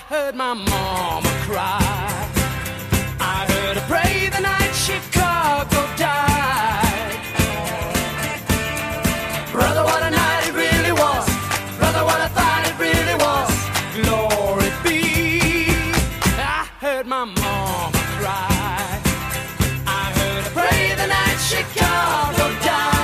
heard my mama cry. I heard her pray the night Chicago died. Brother, what a night it really was. Brother, what I thought it really was. Glory be. I heard my mama cry. I heard her pray the night Chicago died.